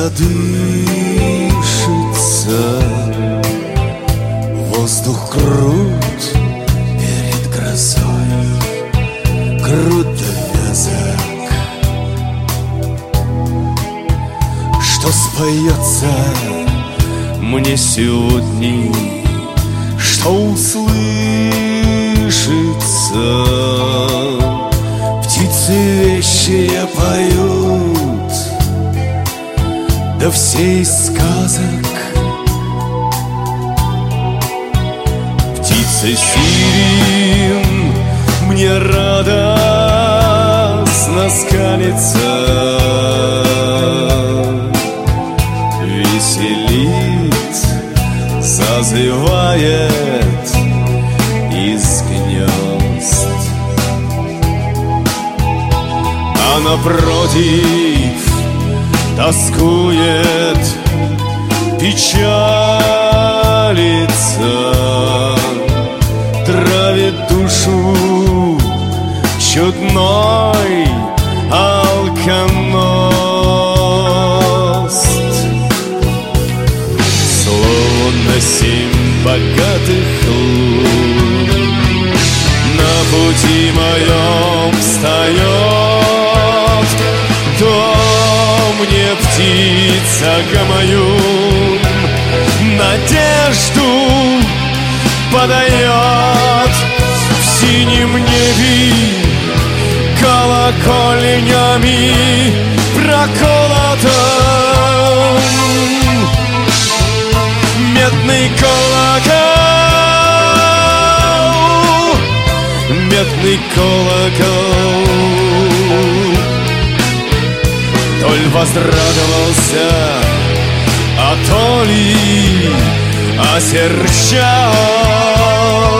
задышится, воздух крут перед грозой, крут да вязок. Что споется мне сегодня, что услышится? Птицы вещие поют, да все из сказок. Птица сирен мне радостно скалится, веселит, зазывает из гнезд. А напротив тоскует, печалится, травит душу чудной алконост. Словно 7 богатых лун на пути моем встает, то мне птица гамаюн надежду подает. В синем небе колокольнями проколотом медный колокол, медный колокол. То ли возрадовался, а то ли осерчал.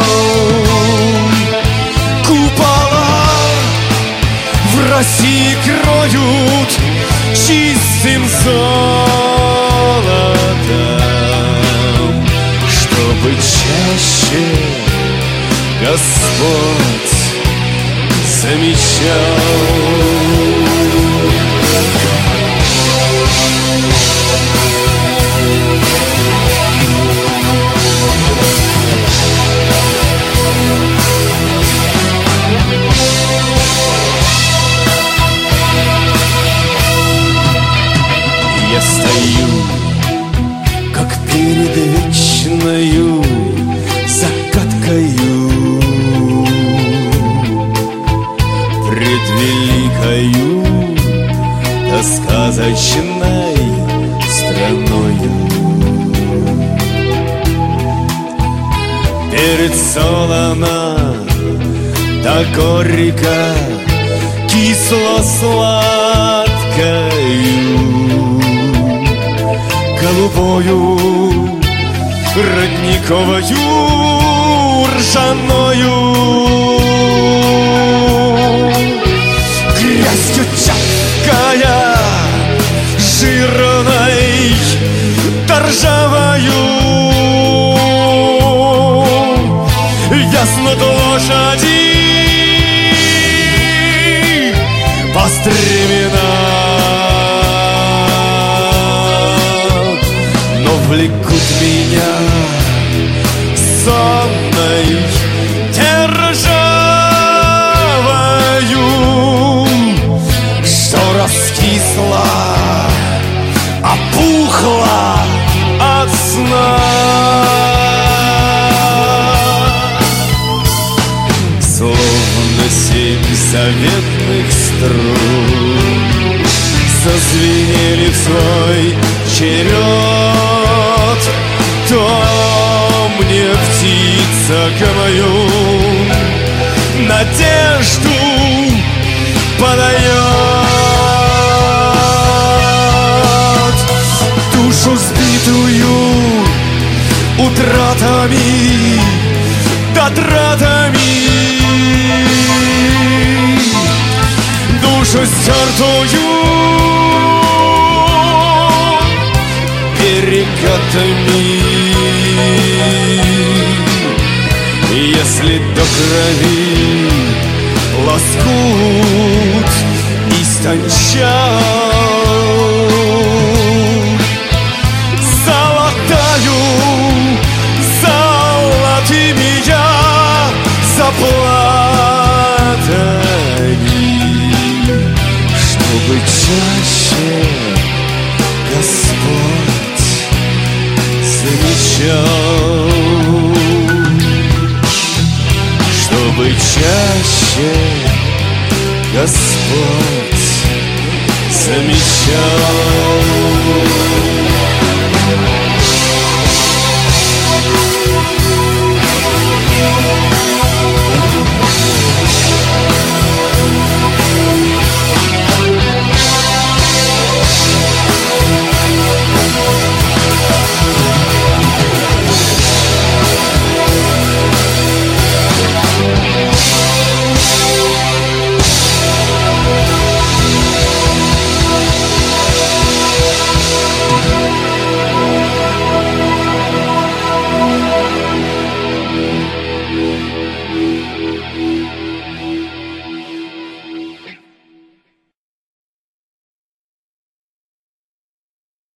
Купола в России кроют чистым золотом, чтобы чаще Господь замечал. Я стою, как перед вечною загадкою, пред великою да сказочной страною. Перед солоно да горько, кисло-сладкою, голубою, родниковою, ржаною, грязью чавкая, жирной, торжавою. Ясно лошади по стременам, но влекут меня сонной державою, что раскисла, опухла от сна. Словно 7 заветных струн зазвенели в свой черед, то мне птица гамаюн надежду подает. Душу сбитую утратами да тратами, душу стертую перекатами. Если до крови лоскут истончал, чаще Господь замечал, чтобы чаще Господь замечал.